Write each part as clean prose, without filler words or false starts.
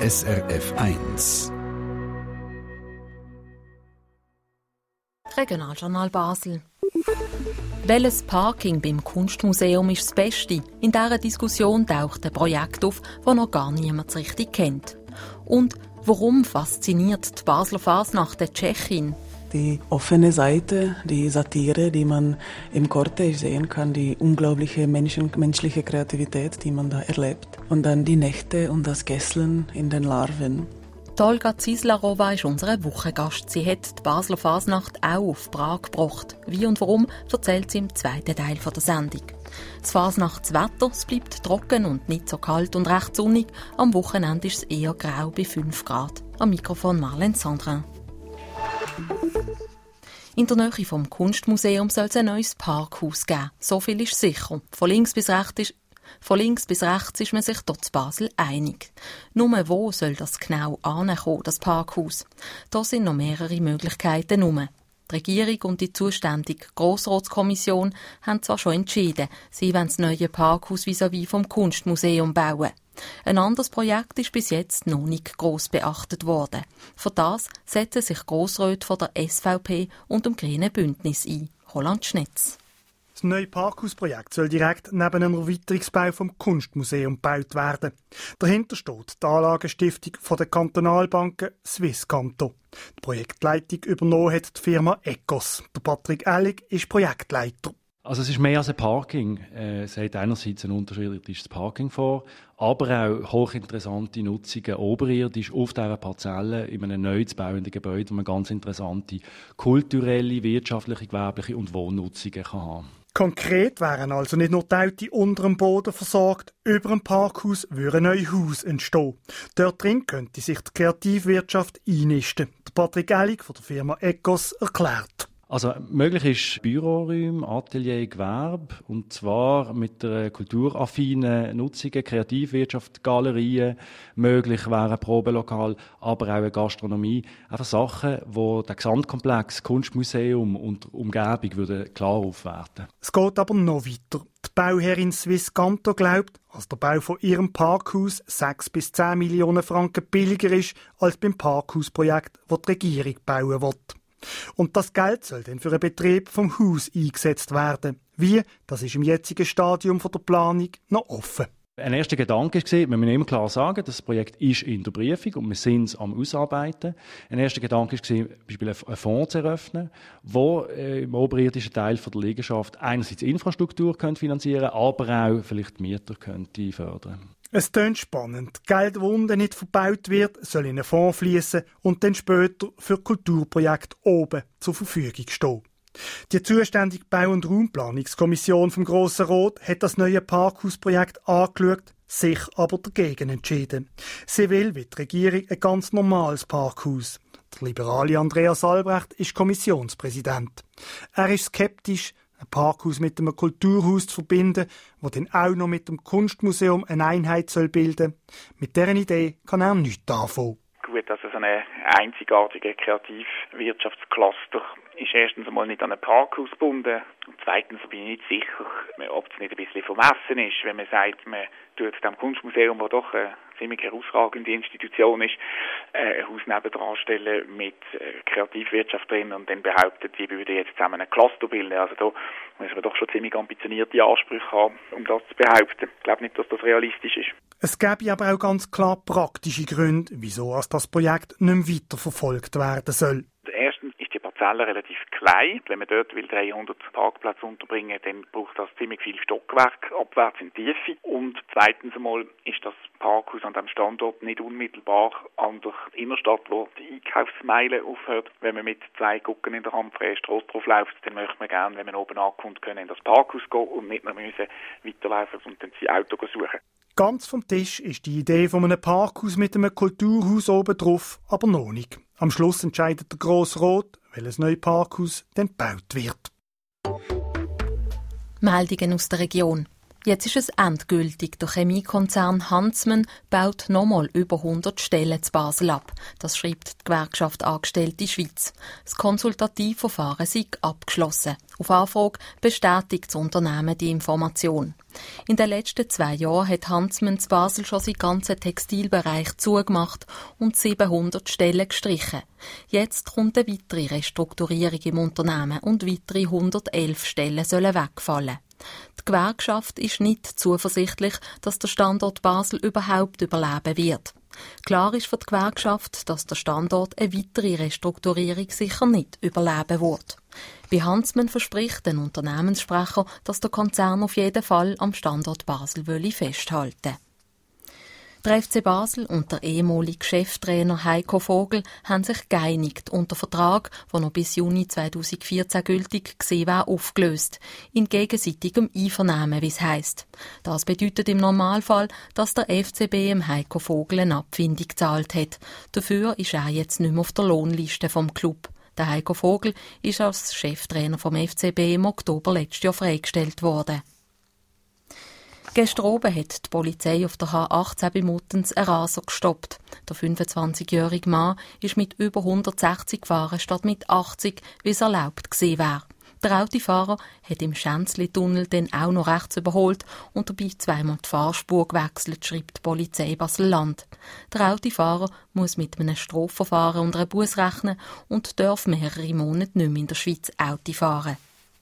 SRF 1. Regionaljournal Basel. Welches Parking beim Kunstmuseum ist das Beste? In dieser Diskussion taucht ein Projekt auf, das noch gar niemand so richtig kennt. Und warum fasziniert die Basler Fasnacht der Tschechin? Die offene Seite, die Satire, die man im Cortège sehen kann, die unglaubliche menschliche Kreativität, die man da erlebt. Und dann die Nächte und das Kesseln in den Larven. Olga Zislarova ist unser Wochengast. Sie hat die Basler Fasnacht auch auf Prag gebracht. Wie und warum, erzählt sie im zweiten Teil der Sendung. Das Fasnachtswetter, es bleibt trocken und nicht so kalt und recht sonnig. Am Wochenende ist es eher grau bei 5 Grad. Am Mikrofon Marlène Sandrin. In der Nähe vom Kunstmuseum soll es ein neues Parkhaus geben. So viel ist sicher. Von links bis rechts ist man sich dort in Basel einig. Nur wo soll das genau ankommen, das Parkhaus? Da sind noch mehrere Möglichkeiten herum. Die Regierung und die zuständige Grossratskommission haben zwar schon entschieden, sie wollen das neue Parkhaus vis-à-vis vom Kunstmuseum bauen. Ein anderes Projekt ist bis jetzt noch nicht gross beachtet worden. Für das setzen sich Grossräte von der SVP und dem Grünen Bündnis ein. Roland Schnetz. Das neue Parkhausprojekt soll direkt neben einem Erweiterungsbau vom Kunstmuseum gebaut werden. Dahinter steht die Anlagenstiftung von der Kantonalbanken Swisscanto. Die Projektleitung übernommen hat die Firma Ecos. Der Patrick Ellig ist Projektleiter. Also es ist mehr als ein Parking. Es hat einerseits ein unterschiedliches Parking vor, aber auch hochinteressante Nutzungen oberirdisch auf dieser Parzelle in einem neu zu bauenden Gebäude, wo man ganz interessante kulturelle, wirtschaftliche, gewerbliche und Wohnnutzungen kann haben. Konkret wären also nicht nur die Autos unter dem Boden versorgt, über dem Parkhaus würde ein neues Haus entstehen. Dort drin könnte sich die Kreativwirtschaft einnisten. Der Patrick Ellig von der Firma Ecos erklärt. Also möglich ist Büroräume, Atelier, Gewerbe, und zwar mit der kulturaffinen Nutzungen, Kreativwirtschaft, Galerien, möglich wären Probelokal, aber auch eine Gastronomie. Einfach Sachen, die den Gesamtkomplex Kunstmuseum und Umgebung würden klar aufwerten. Es geht aber noch weiter. Die Bauherrin Swisscanto glaubt, dass der Bau von ihrem Parkhaus 6 bis 10 Millionen Franken billiger ist als beim Parkhausprojekt, das die Regierung bauen will. Und das Geld soll dann für den Betrieb vom Haus eingesetzt werden. Wie? Das ist im jetzigen Stadium der Planung noch offen. Ein erster Gedanke war, wir müssen immer klar sagen, das Projekt ist in der Prüfung und wir sind es am Ausarbeiten. Ein erster Gedanke war, zum Beispiel einen Fonds zu eröffnen, der im oberirdischen Teil der Liegenschaft einerseits Infrastruktur finanzieren könnte, aber auch vielleicht Mieter könnte fördern. Es tönt spannend. Geld, das unten nicht verbaut wird, soll in einen Fonds fließen und dann später für Kulturprojekte oben zur Verfügung stehen. Die zuständige Bau- und Raumplanungskommission vom Grossen Rat hat das neue Parkhausprojekt angeschaut, sich aber dagegen entschieden. Sie will, wie die Regierung, ein ganz normales Parkhaus. Der liberale Andreas Albrecht ist Kommissionspräsident. Er ist skeptisch, ein Parkhaus mit einem Kulturhaus zu verbinden, das dann auch noch mit dem Kunstmuseum eine Einheit bilden soll. Mit dieser Idee kann er nichts anfangen. Gut, also so eine einzigartige Kreativwirtschaftscluster ist erstens einmal nicht an ein Parkhaus gebunden und zweitens bin ich nicht sicher, ob es nicht ein bisschen vermessen ist, wenn man sagt, man tut dem Kunstmuseum, das doch eine ziemlich herausragende Institution ist, ein Haus nebendran stellen mit Kreativwirtschaft drin und dann behauptet, die würden jetzt zusammen ein Cluster bilden. Also da muss man doch schon ziemlich ambitionierte Ansprüche haben, um das zu behaupten. Ich glaube nicht, dass das realistisch ist. Es gäbe aber auch ganz klar praktische Gründe, wieso das Projekt nicht mehr weiterverfolgt werden soll. Erstens ist die Parzelle relativ klein. Wenn man dort 300 Parkplätze unterbringen will, dann braucht das ziemlich viel Stockwerk abwärts in die Tiefe. Und zweitens einmal ist das Parkhaus an diesem Standort nicht unmittelbar an der Innenstadt, wo die Einkaufsmeile aufhört. Wenn man mit 2 Gucken in der Hand freie Strasse drauf läuft, dann möchte man gerne, wenn man oben ankommt, können in das Parkhaus gehen und nicht mehr müssen weiterlaufen und dann sein Auto suchen. Ganz vom Tisch ist die Idee von einem Parkhaus mit einem Kulturhaus oben drauf, aber noch nicht. Am Schluss entscheidet der Grosse Rat, welches neue Parkhaus dann gebaut wird. Meldungen aus der Region. Jetzt ist es endgültig. Der Chemiekonzern Huntsman baut nochmal über 100 Stellen zu Basel ab. Das schreibt die Gewerkschaft Angestellte Schweiz. Das Konsultativverfahren sei abgeschlossen. Auf Anfrage bestätigt das Unternehmen die Information. In den letzten 2 Jahren hat Huntsman zu Basel schon seinen ganzen Textilbereich zugemacht und 700 Stellen gestrichen. Jetzt kommt eine weitere Restrukturierung im Unternehmen und weitere 111 Stellen sollen wegfallen. Die Gewerkschaft ist nicht zuversichtlich, dass der Standort Basel überhaupt überleben wird. Klar ist für die Gewerkschaft, dass der Standort eine weitere Restrukturierung sicher nicht überleben wird. Bei Huntsman verspricht ein Unternehmenssprecher, dass der Konzern auf jeden Fall am Standort Basel festhalten will. Der FC Basel und der ehemalige Cheftrainer Heiko Vogel haben sich geeinigt und der Vertrag, der noch bis Juni 2014 gültig war, aufgelöst. In gegenseitigem Einvernehmen, wie es heisst. Das bedeutet im Normalfall, dass der FCB dem Heiko Vogel eine Abfindung gezahlt hat. Dafür ist er jetzt nicht mehr auf der Lohnliste vom Club. Der Heiko Vogel ist als Cheftrainer vom FCB im Oktober letztes Jahr freigestellt worden. Gestern oben hat die Polizei auf der H18 bei Muttens einen Raser gestoppt. Der 25-jährige Mann ist mit über 160 gefahren, statt mit 80, wie es erlaubt gewesen wäre. Der Autofahrer hat im Schänzli-Tunnel dann auch noch rechts überholt und dabei zweimal die Fahrspur gewechselt, schreibt die Polizei Basel-Land. Der Autofahrer muss mit einem Strafverfahren und einer Busse rechnen und darf mehrere Monate nicht mehr in der Schweiz Auto fahren.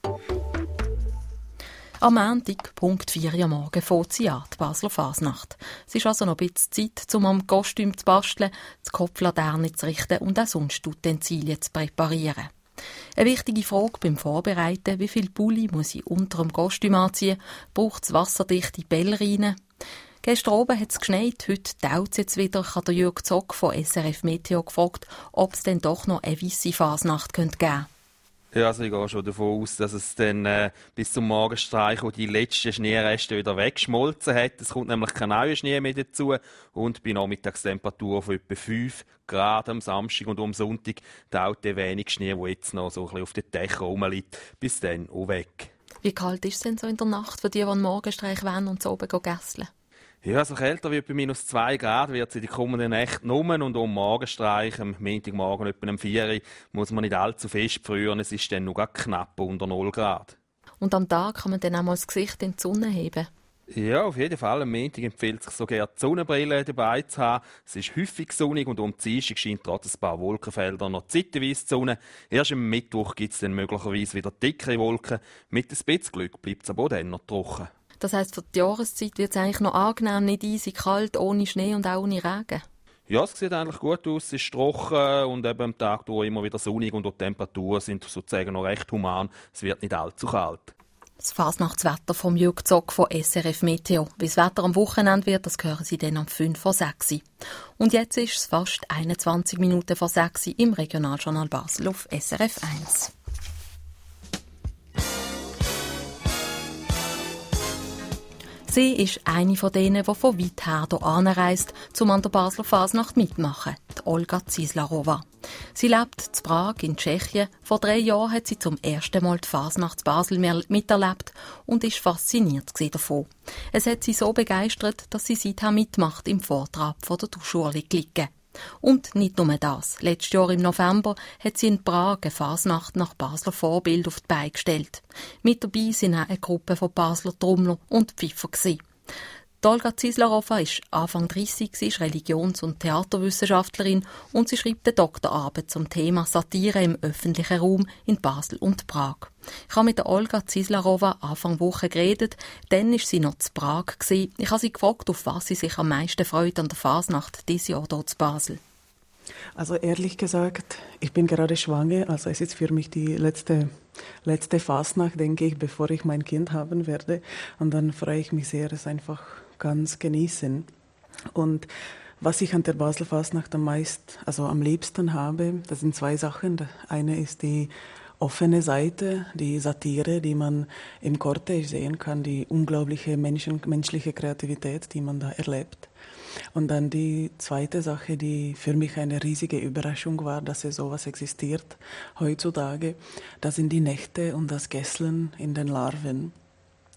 Am Montag, Punkt 4 Uhr morgen, fängt sie an, die Basler Fasnacht. Es ist also noch ein bisschen Zeit, um am Kostüm zu basteln, die Kopflaterne zu richten und auch sonst Utensilien zu präparieren. Eine wichtige Frage beim Vorbereiten: wie viel Pulli muss ich unter dem Kostüm anziehen? Braucht es wasserdichte Ballerinen? Gestern oben hat es geschneit, heute taut es jetzt wieder. Ich habe Jürg Zock von SRF Meteo gefragt, ob es denn doch noch eine weisse Fasnacht geben könnte. Ja, also ich gehe schon davon aus, dass es dann bis zum Morgenstreich, wo die letzten Schneereste wieder weggeschmolzen hat. Es kommt nämlich kein neuer Schnee mehr dazu und bei Nachmittagstemperatur von etwa 5 Grad am Samstag und am Sonntag taut der wenig Schnee, der jetzt noch so ein bisschen auf den Dächern rumliegt, bis dann auch weg. Wie kalt ist es denn so in der Nacht für die einen Morgenstreich wollen und so oben gässeln? Ja, also kälter wird bei minus 2 Grad wird es in die kommenden Nächte nummen und am Morgenstreich, am Montagmorgen etwa um 4 Uhr, muss man nicht allzu fest frieren, es ist dann noch knapp unter 0 Grad. Und am Tag kann man dann auch mal das Gesicht in die Sonne heben? Ja, auf jeden Fall. Am Montag empfiehlt es sich sogar, die Sonnenbrille dabei zu haben. Es ist häufig sonnig und am Dienstag scheint trotz ein paar Wolkenfelder noch zeitweise die Sonne. Erst am Mittwoch gibt es dann möglicherweise wieder dickere Wolken. Mit ein bisschen Glück bleibt es aber dann noch trocken. Das heisst, für die Jahreszeit wird es eigentlich noch angenehm, nicht eisig kalt, ohne Schnee und auch ohne Regen? Ja, es sieht eigentlich gut aus, es ist trocken und eben am Tag durch immer wieder sonnig und die Temperaturen sind sozusagen noch recht human. Es wird nicht allzu kalt. Das Fasnachtswetter vom Jürg Zock von SRF Meteo. Wie das Wetter am Wochenende wird, das hören Sie dann um 5 vor 6 Uhr. Und jetzt ist es fast 21 Minuten vor 6 Uhr im Regionaljournal Basel auf SRF 1. Sie ist eine von denen, die von weit her hier anreist, um an der Basler Fasnacht mitzumachen, die Olga Zislarova. Sie lebt in Prag in Tschechien. Vor 3 Jahren hat sie zum ersten Mal die Fasnacht in Basel miterlebt und ist fasziniert davon. Es hat sie so begeistert, dass sie seither mitmacht im Vortrag von der Duschurli Glicke. Und nicht nur das. Letztes Jahr im November hat sie in Prag eine Fasnacht nach Basler Vorbild auf die Beine gestellt. Mit dabei waren auch eine Gruppe von Basler Trommler und Pfiffer. Die Olga Zislarova ist Anfang 30, sie ist Religions- und Theaterwissenschaftlerin und sie schreibt eine Doktorarbeit zum Thema Satire im öffentlichen Raum in Basel und Prag. Ich habe mit der Olga Zislarova Anfang Woche geredet, dann war sie noch zu Prag. Ich habe sie gefragt, auf was sie sich am meisten freut an der Fasnacht dieses Jahr hier zu Basel. Also ehrlich gesagt, ich bin gerade schwanger, also es ist für mich die letzte Fasnacht, denke ich, bevor ich mein Kind haben werde. Und dann freue ich mich sehr, es einfach ganz genießen. Und was ich an der Basel Fasnacht am liebsten habe, das sind 2 Sachen. Das eine ist die offene Seite, die Satire, die man im Cortège sehen kann, die unglaubliche menschliche Kreativität, die man da erlebt. Und dann die zweite Sache, die für mich eine riesige Überraschung war, dass sowas existiert heutzutage, das sind die Nächte und das Gässeln in den Larven.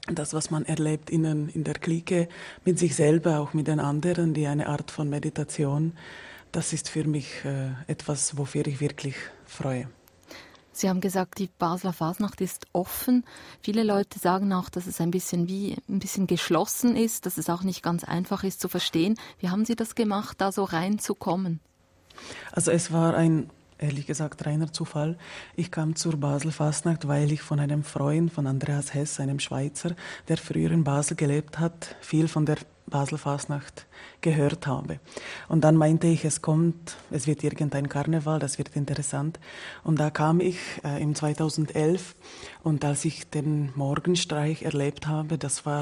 das, was man erlebt in der Clique, mit sich selber, auch mit den anderen, die eine Art von Meditation, das ist für mich etwas, wofür ich wirklich freue. Sie haben gesagt, die Basler Fasnacht ist offen. Viele Leute sagen auch, dass es ein bisschen geschlossen ist, dass es auch nicht ganz einfach ist zu verstehen. Wie haben Sie das gemacht, da so reinzukommen? Also es war ehrlich gesagt, reiner Zufall. Ich kam zur Basel Fasnacht, weil ich von einem Freund, von Andreas Hess, einem Schweizer, der früher in Basel gelebt hat, viel von der Basel Fasnacht gehört habe. Und dann meinte ich, es wird irgendein Karneval, das wird interessant. Und da kam ich im 2011 und als ich den Morgenstreich erlebt habe, das war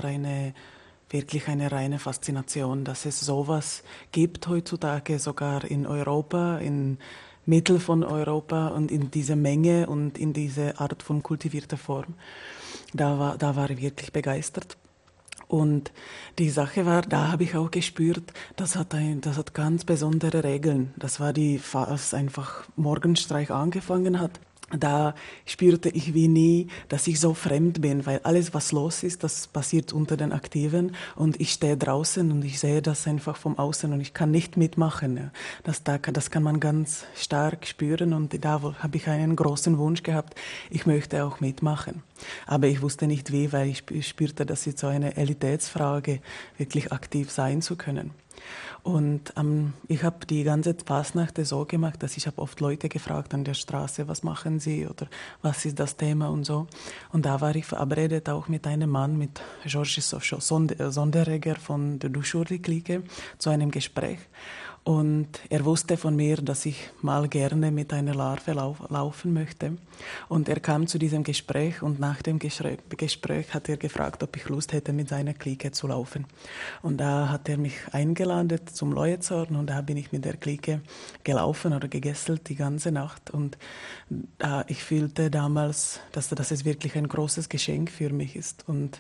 wirklich eine reine Faszination, dass es sowas gibt heutzutage, sogar in Europa, in Mittel von Europa und in dieser Menge und in diese Art von kultivierter Form. Da war ich wirklich begeistert. Und die Sache war, da habe ich auch gespürt, das hat ganz besondere Regeln. Das war als einfach Morgenstreich angefangen hat. Da spürte ich wie nie, dass ich so fremd bin, weil alles, was los ist, das passiert unter den Aktiven und ich stehe draußen und ich sehe das einfach vom Außen und ich kann nicht mitmachen. Das kann man ganz stark spüren und da habe ich einen großen Wunsch gehabt, ich möchte auch mitmachen. Aber ich wusste nicht wie, weil ich spürte, das ist so eine Elitätsfrage, wirklich aktiv sein zu können. Und ich habe die ganze Fasnacht so gemacht, dass ich habe oft Leute gefragt an der Straße, was machen sie oder was ist das Thema und so. Und da war ich verabredet auch mit einem Mann, mit Georges Sonderegger von der Duschurli-Clique, zu einem Gespräch. Und er wusste von mir, dass ich mal gerne mit einer Larve laufen möchte. Und er kam zu diesem Gespräch und nach dem Gespräch hat er gefragt, ob ich Lust hätte, mit seiner Clique zu laufen. Und da hat er mich eingeladen zum Leuezorn und da bin ich mit der Clique gelaufen oder gegesselt die ganze Nacht. Und ich fühlte damals, dass es wirklich ein großes Geschenk für mich ist. Und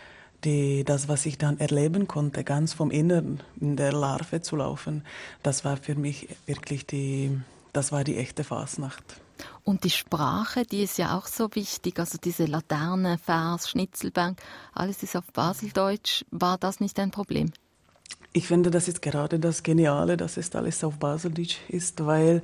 das, was ich dann erleben konnte, ganz vom Inneren in der Larve zu laufen, das war für mich wirklich die echte Fasnacht. Und die Sprache, die ist ja auch so wichtig, also diese Laterne, Vers, Schnitzelbank, alles ist auf Baseldeutsch. War das nicht ein Problem? Ich finde, das ist gerade das Geniale, dass es alles auf Baseldeutsch ist, weil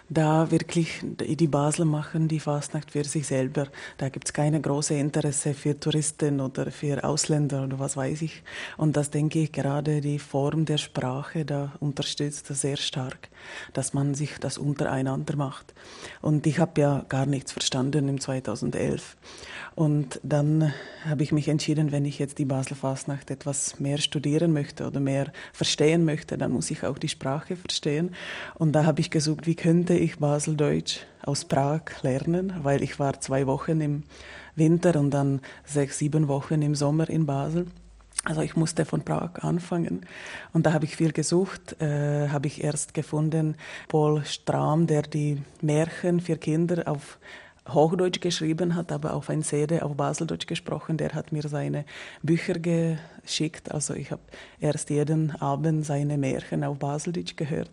da wirklich die Basler machen die Fasnacht für sich selber. Da gibt es keine große Interesse für Touristen oder für Ausländer oder was weiß ich. Und das denke ich gerade die Form der Sprache, da unterstützt das sehr stark, dass man sich das untereinander macht. Und ich habe ja gar nichts verstanden im 2011. Und dann habe ich mich entschieden, wenn ich jetzt die Basler Fasnacht etwas mehr studieren möchte oder mehr verstehen möchte, dann muss ich auch die Sprache verstehen. Und da habe ich gesucht, wie könnte ich Baseldeutsch aus Prag lernen, weil ich war 2 Wochen im Winter und dann 6, 7 Wochen im Sommer in Basel. Also ich musste von Prag anfangen und da habe ich viel gesucht, habe ich erst gefunden Paul Stram, der die Märchen für Kinder auf Hochdeutsch geschrieben hat, aber auf ein CD auf Baseldeutsch gesprochen. Der hat mir seine Bücher geschickt. Also ich habe erst jeden Abend seine Märchen auf Baseldeutsch gehört.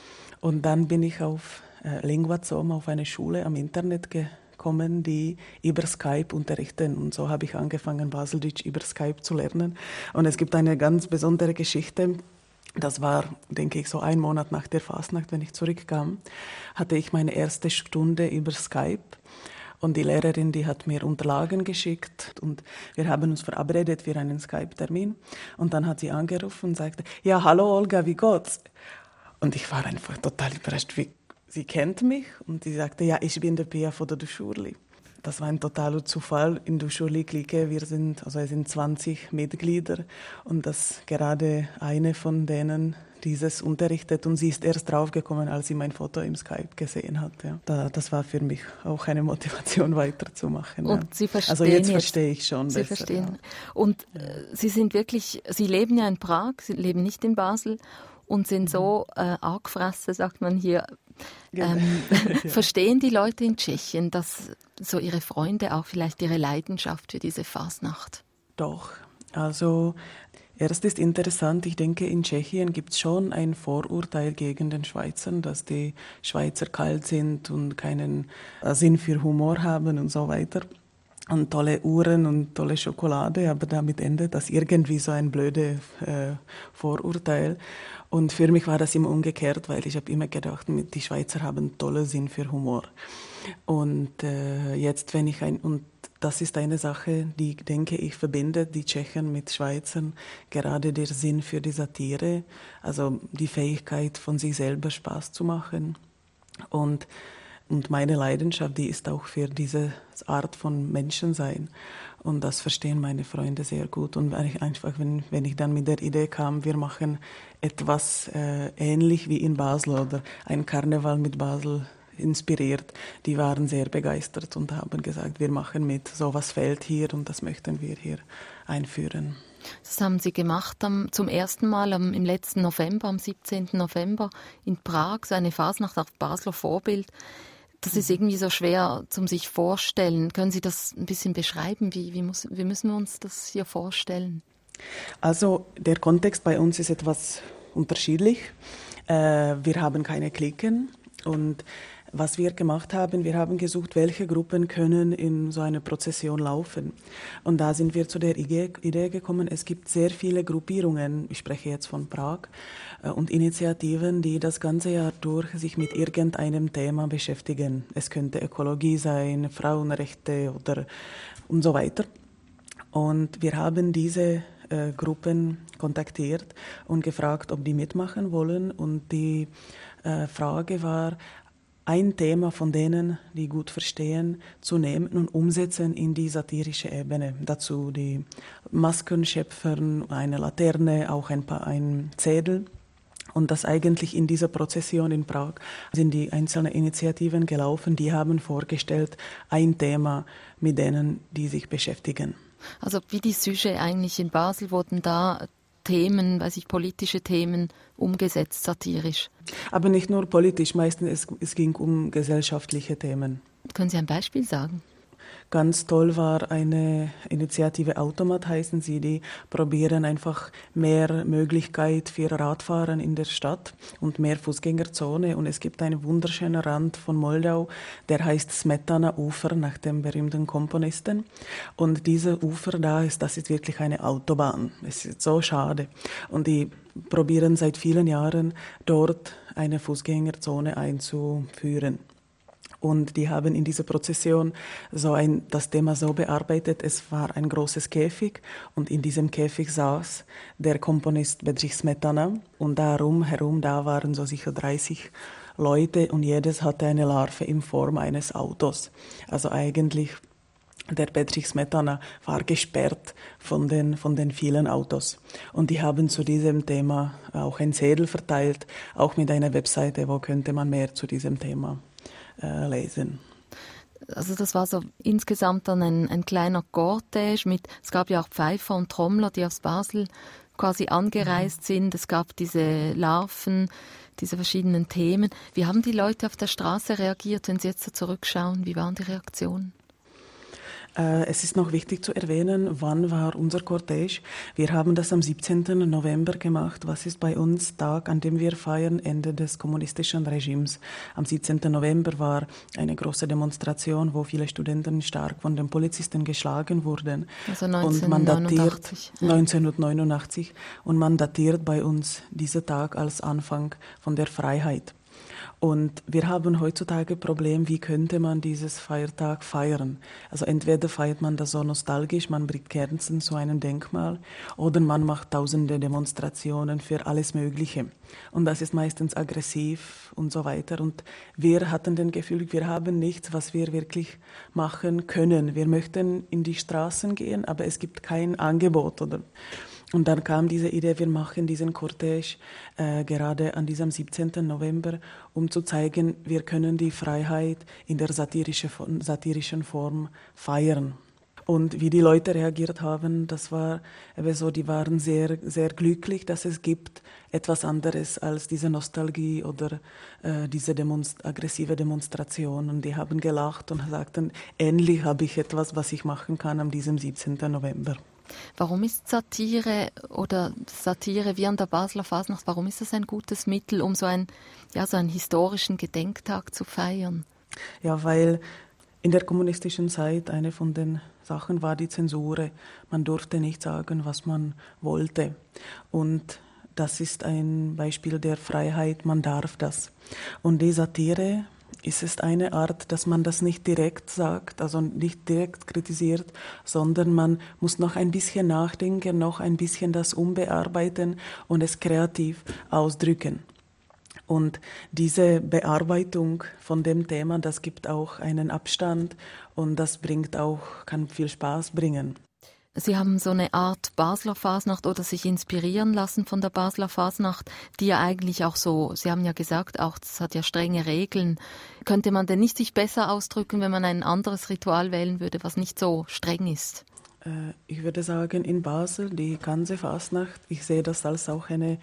Und dann bin ich auf Linguazom, auf eine Schule am Internet gekommen, die über Skype unterrichten. Und so habe ich angefangen, Baseldeutsch über Skype zu lernen. Und es gibt eine ganz besondere Geschichte. Das war, denke ich, so 1 Monat nach der Fasnacht, wenn ich zurückkam, hatte ich meine erste Stunde über Skype. Und die Lehrerin, die hat mir Unterlagen geschickt und wir haben uns verabredet für einen Skype-Termin. Und dann hat sie angerufen und sagte, ja, hallo Olga, wie geht's? Und ich war einfach total überrascht, sie kennt mich. Und sie sagte, ja, ich bin der Pia von der Duschurli. Das war ein totaler Zufall. In Duschurli-Clique, es sind 20 Mitglieder und das gerade eine von denen dieses unterrichtet und sie ist erst draufgekommen, als sie mein Foto im Skype gesehen hat. Ja. Das war für mich auch eine Motivation, weiterzumachen. Und ja. Sie verstehen also jetzt verstehe ich schon Sie besser. Verstehen. Ja. Und Sie leben ja in Prag, Sie leben nicht in Basel und sind so angefressen, sagt man hier. Ja. Verstehen die Leute in Tschechien, dass so ihre Freunde auch vielleicht ihre Leidenschaft für diese Fasnacht? Doch, also erst ist interessant, ich denke, in Tschechien gibt es schon ein Vorurteil gegen den Schweizern, dass die Schweizer kalt sind und keinen Sinn für Humor haben und so weiter. und tolle Uhren und tolle Schokolade, aber damit endet das irgendwie so ein blödes Vorurteil. Und für mich war das immer umgekehrt, weil ich habe immer gedacht, die Schweizer haben tollen Sinn für Humor. Und jetzt, und das ist eine Sache, die, denke ich, verbindet die Tschechen mit Schweizern, gerade der Sinn für die Satire, also die Fähigkeit, von sich selber Spaß zu machen. Und meine Leidenschaft, die ist auch für diese Art von Menschensein. Und das verstehen meine Freunde sehr gut. Und einfach, wenn ich dann mit der Idee kam, wir machen etwas ähnlich wie in Basel oder ein Karneval mit Basel inspiriert, die waren sehr begeistert und haben gesagt, wir machen mit, sowas fehlt hier und das möchten wir hier einführen. Das haben Sie gemacht zum ersten Mal im letzten November, am 17. November in Prag, so eine Fasnacht nach Basler Vorbild. Das ist irgendwie so schwer zum sich vorstellen. Können Sie das ein bisschen beschreiben? Wie müssen wir uns das hier vorstellen? Also der Kontext bei uns ist etwas unterschiedlich. Wir haben keine Klicken und was wir gemacht haben, wir haben gesucht, welche Gruppen können in so eine Prozession laufen. Und da sind wir zu der Idee gekommen, es gibt sehr viele Gruppierungen, ich spreche jetzt von Prag, und Initiativen, die das ganze Jahr durch sich mit irgendeinem Thema beschäftigen. Es könnte Ökologie sein, Frauenrechte und so weiter. Und wir haben diese Gruppen kontaktiert und gefragt, ob die mitmachen wollen. Und die Frage war, ein Thema von denen, die gut verstehen, zu nehmen und umsetzen in die satirische Ebene. Dazu die Masken schöpfen, eine Laterne, auch ein Zettel. Und das eigentlich in dieser Prozession in Prag sind die einzelnen Initiativen gelaufen, die haben vorgestellt ein Thema mit denen, die sich beschäftigen. Also wie die Sujet eigentlich in Basel wurden da Themen, politische Themen umgesetzt, satirisch. Aber nicht nur politisch, meistens es ging um gesellschaftliche Themen. Können Sie ein Beispiel sagen? Ganz toll war eine Initiative Automat, heißen sie, die probieren einfach mehr Möglichkeit für Radfahren in der Stadt und mehr Fußgängerzone. Und es gibt einen wunderschönen Rand von Moldau, der heißt Smetana-Ufer, nach dem berühmten Komponisten. Und diese Ufer das ist wirklich eine Autobahn. Es ist so schade. Und die probieren seit vielen Jahren dort eine Fußgängerzone einzuführen. Und die haben in dieser Prozession das Thema so bearbeitet, es war ein großes Käfig und in diesem Käfig saß der Komponist Bedřich Smetana und herum da waren so sicher 30 Leute und jedes hatte eine Larve in Form eines Autos. Also eigentlich der Bedřich Smetana war gesperrt von den vielen Autos. Und die haben zu diesem Thema auch ein Zettel verteilt, auch mit einer Webseite, wo könnte man mehr zu diesem Thema lesen. Also das war so insgesamt dann ein kleiner Cortège es gab ja auch Pfeifer und Trommler, die aus Basel quasi angereist sind. Es gab diese Larven, diese verschiedenen Themen. Wie haben die Leute auf der Straße reagiert, wenn Sie jetzt so zurückschauen? Wie waren die Reaktionen? Es ist noch wichtig zu erwähnen, wann war unser Cortège. Wir haben das am 17. November gemacht. Was ist bei uns Tag, an dem wir feiern, Ende des kommunistischen Regimes. Am 17. November war eine große Demonstration, wo viele Studenten stark von den Polizisten geschlagen wurden. Also 1989. 1989. Und man datiert bei uns diesen Tag als Anfang von der Freiheit. Und wir haben heutzutage ein Problem, wie könnte man dieses Feiertag feiern? Also entweder feiert man das so nostalgisch, man bringt Kerzen zu einem Denkmal, oder man macht tausende Demonstrationen für alles Mögliche. Und das ist meistens aggressiv und so weiter. Und wir hatten das Gefühl, wir haben nichts, was wir wirklich machen können. Wir möchten in die Straßen gehen, aber es gibt kein Angebot, oder? Und dann kam diese Idee, wir machen diesen Cortège gerade an diesem 17. November, um zu zeigen, wir können die Freiheit in der satirischen Form feiern. Und wie die Leute reagiert haben, das war eben so, die waren sehr, sehr glücklich, dass es gibt etwas anderes als diese Nostalgie oder diese aggressive Demonstration. Und die haben gelacht und sagten, endlich habe ich etwas, was ich machen kann an diesem 17. November. Warum ist Satire wie an der Basler Fasnacht, warum ist das ein gutes Mittel, um so einen historischen Gedenktag zu feiern? Ja, weil In der kommunistischen Zeit, eine von den Sachen war die Zensur. Man durfte nicht sagen, was man wollte. Und das ist ein Beispiel der Freiheit, man darf das. Und die Satire ist eine Art, dass man das nicht direkt sagt, also nicht direkt kritisiert, sondern man muss noch ein bisschen nachdenken, noch ein bisschen das umbearbeiten und es kreativ ausdrücken. Und diese Bearbeitung von dem Thema, das gibt auch einen Abstand und das kann viel Spaß bringen. Sie haben so eine Art Basler Fasnacht oder sich inspirieren lassen von der Basler Fasnacht, die ja eigentlich auch so, Sie haben ja gesagt, auch das hat ja strenge Regeln. Könnte man denn nicht sich besser ausdrücken, wenn man ein anderes Ritual wählen würde, was nicht so streng ist? Ich würde sagen, in Basel, die ganze Fasnacht, ich sehe das als auch eine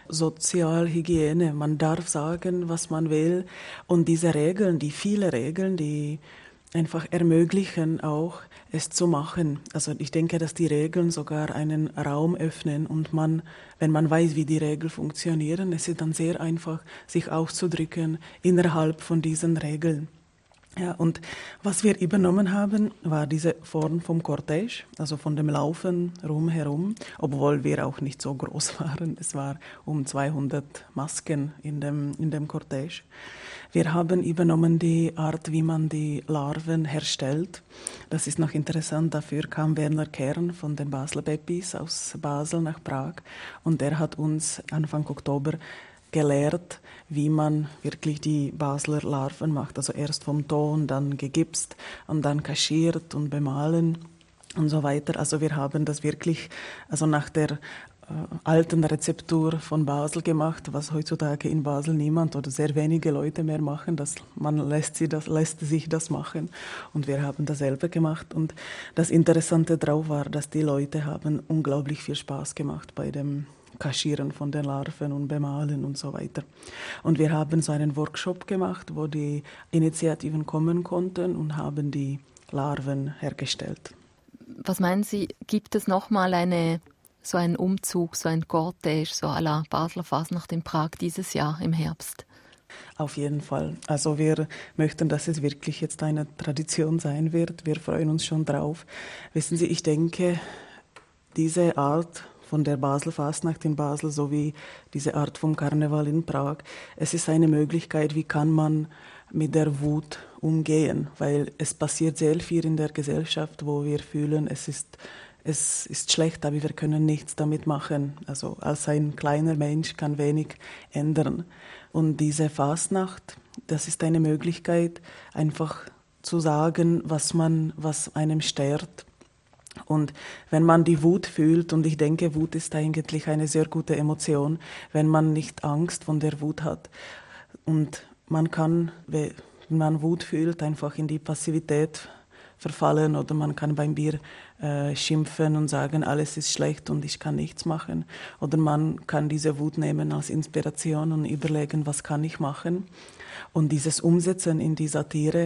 Sozialhygiene. Man darf sagen, was man will. Und diese Regeln, die viele Regeln, die einfach ermöglichen auch, es zu machen. Also ich denke, dass die Regeln sogar einen Raum öffnen und wenn man weiß, wie die Regeln funktionieren, es ist dann sehr einfach, sich auszudrücken innerhalb von diesen Regeln. Ja, und was wir übernommen haben, war diese Form vom Cortège, also von dem Laufen rumherum, obwohl wir auch nicht so groß waren. Es war 200 Masken in dem Cortège. Wir haben übernommen die Art, wie man die Larven herstellt. Das ist noch interessant. Dafür kam Werner Kern von den Basler Pepis aus Basel nach Prag. Und der hat uns Anfang Oktober gelehrt, wie man wirklich die Basler Larven macht. Also erst vom Ton, dann gegipst und dann kaschiert und bemalen und so weiter. Also wir haben das wirklich nach der alten Rezeptur von Basel gemacht, was heutzutage in Basel niemand oder sehr wenige Leute mehr machen. Man lässt sich das machen. Und wir haben das selber gemacht. Und das Interessante drauf war, dass die Leute haben unglaublich viel Spaß gemacht bei dem Kaschieren von den Larven und Bemalen und so weiter. Und wir haben so einen Workshop gemacht, wo die Initiativen kommen konnten und haben die Larven hergestellt. Was meinen Sie, gibt es nochmal so einen Umzug, so ein Cortège, so à la Basler Fasnacht in Prag dieses Jahr im Herbst? Auf jeden Fall. Also wir möchten, dass es wirklich jetzt eine Tradition sein wird. Wir freuen uns schon drauf. Wissen Sie, ich denke, diese Art von der Basler Fasnacht in Basel sowie diese Art vom Karneval in Prag, es ist eine Möglichkeit, wie kann man mit der Wut umgehen, weil es passiert sehr viel in der Gesellschaft, wo wir fühlen, es ist schlecht, aber wir können nichts damit machen. Also als ein kleiner Mensch kann wenig ändern. Und diese Fasnacht, das ist eine Möglichkeit, einfach zu sagen, was einem stört. Und wenn man die Wut fühlt, und ich denke, Wut ist eigentlich eine sehr gute Emotion, wenn man nicht Angst von der Wut hat. Und man kann, wenn man Wut fühlt, einfach in die Passivität verfallen oder man kann beim Bier schimpfen und sagen, alles ist schlecht und ich kann nichts machen. Oder man kann diese Wut nehmen als Inspiration und überlegen, was kann ich machen. Und dieses Umsetzen in die Satire,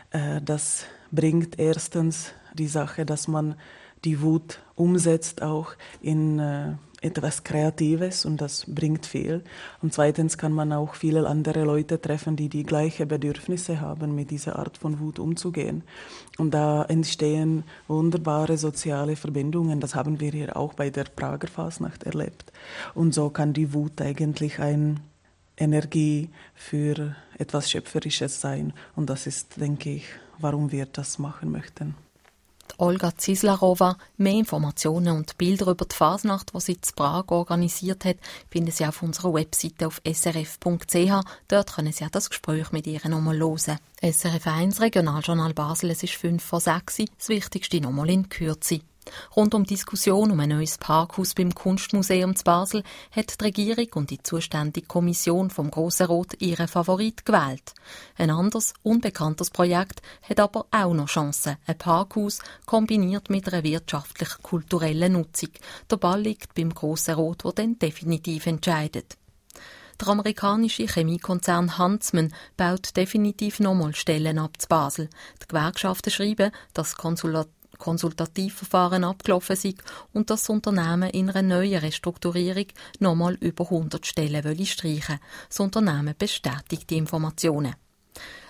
das bringt erstens die Sache, dass man die Wut umsetzt auch in etwas Kreatives und das bringt viel. Und zweitens kann man auch viele andere Leute treffen, die gleichen Bedürfnisse haben, mit dieser Art von Wut umzugehen. Und da entstehen wunderbare soziale Verbindungen. Das haben wir hier auch bei der Prager Fasnacht erlebt. Und so kann die Wut eigentlich eine Energie für etwas Schöpferisches sein. Und das ist, denke ich, warum wir das machen möchten. Olga Zislarova. Mehr Informationen und Bilder über die Fasnacht, die sie in Prag organisiert hat, finden Sie auf unserer Webseite auf srf.ch. Dort können Sie auch das Gespräch mit ihr nochmal hören. SRF 1 Regionaljournal Basel, es ist 5:06, das Wichtigste nochmal in Kürze. Rund um die Diskussion um ein neues Parkhaus beim Kunstmuseum zu Basel hat die Regierung und die zuständige Kommission vom Grossen Rot ihren Favorit gewählt. Ein anderes, unbekanntes Projekt hat aber auch noch Chancen. Ein Parkhaus kombiniert mit einer wirtschaftlich-kulturellen Nutzung. Der Ball liegt beim Grossen Rot, der dann definitiv entscheidet. Der amerikanische Chemiekonzern Huntsman baut definitiv nochmal Stellen ab zu Basel. Die Gewerkschaften schreiben, dass Konsultativverfahren abgelaufen sind und das Unternehmen in einer neuen Restrukturierung nochmal über 100 Stellen streichen will. Das Unternehmen bestätigt die Informationen.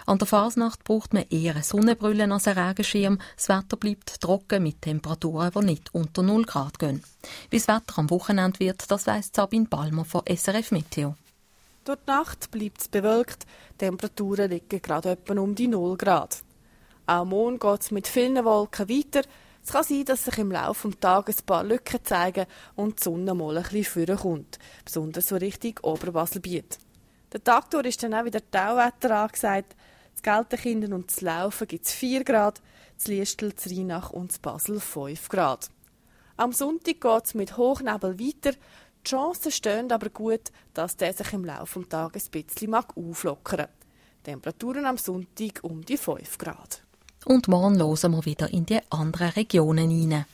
An der Fasnacht braucht man eher eine Sonnenbrille als einen Regenschirm. Das Wetter bleibt trocken mit Temperaturen, die nicht unter 0 Grad gehen. Wie das Wetter am Wochenende wird, das weiss Sabine Balmer von SRF Meteo. Durch die Nacht bleibt es bewölkt, die Temperaturen liegen gerade etwa um die 0 Grad. Auch morgen geht es mit vielen Wolken weiter. Es kann sein, dass sich im Laufe des Tages ein paar Lücken zeigen und die Sonne mal ein bisschen vorkommt, besonders so Richtung Oberbaselbiet. Der Tag durch ist dann auch wieder Tauwetter angesagt. Das Geltenkirchen und das Laufen gibt es 4 Grad, das Liestel, das Rheinach und das Basel 5 Grad. Am Sonntag geht es mit Hochnebel weiter. Die Chancen stehen aber gut, dass der sich im Laufe des Tages ein bisschen auflockern mag. Temperaturen am Sonntag um die 5 Grad. Und morgen hören wir wieder in die anderen Regionen hinein.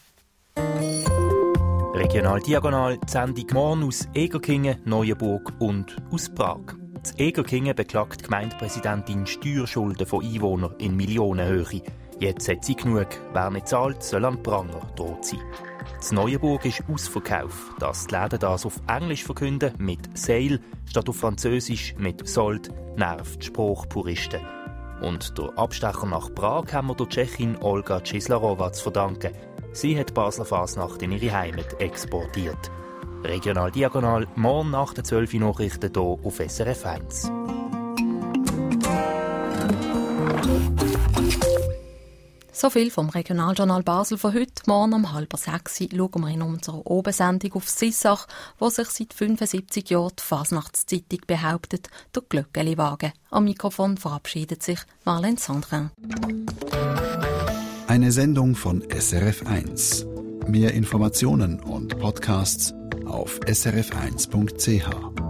Regional Diagonal, die Sendung morgen aus Egerkingen, Neuenburg und aus Prag. Das Egerkingen beklagt die Gemeindepräsidentin Steuerschulden von Einwohnern in Millionenhöhe. Jetzt hat sie genug. Wer nicht zahlt, soll am Pranger droht sein. Das Neuenburg ist ausverkauft. Dass die Läden das auf Englisch verkünden, mit «Sale» statt auf Französisch mit «Sold», nervt Spruchpuristen. Und der Abstecher nach Prag haben wir der Tschechin Olga Číslarova zu verdanken. Sie hat die Basler Fasnacht in ihre Heimat exportiert. Regional Diagonal, morgen nach den 12 Nachrichten hier auf SRF 1. So viel vom Regionaljournal Basel von heute. Morgen um 5:30 schauen wir in unserer Obersendung auf Sissach, wo sich seit 75 Jahren die Fasnachtszeitung behauptet, der Glöckeli-Wagen. Am Mikrofon verabschiedet sich Marlene Sandrin. Eine Sendung von SRF 1. Mehr Informationen und Podcasts auf srf1.ch.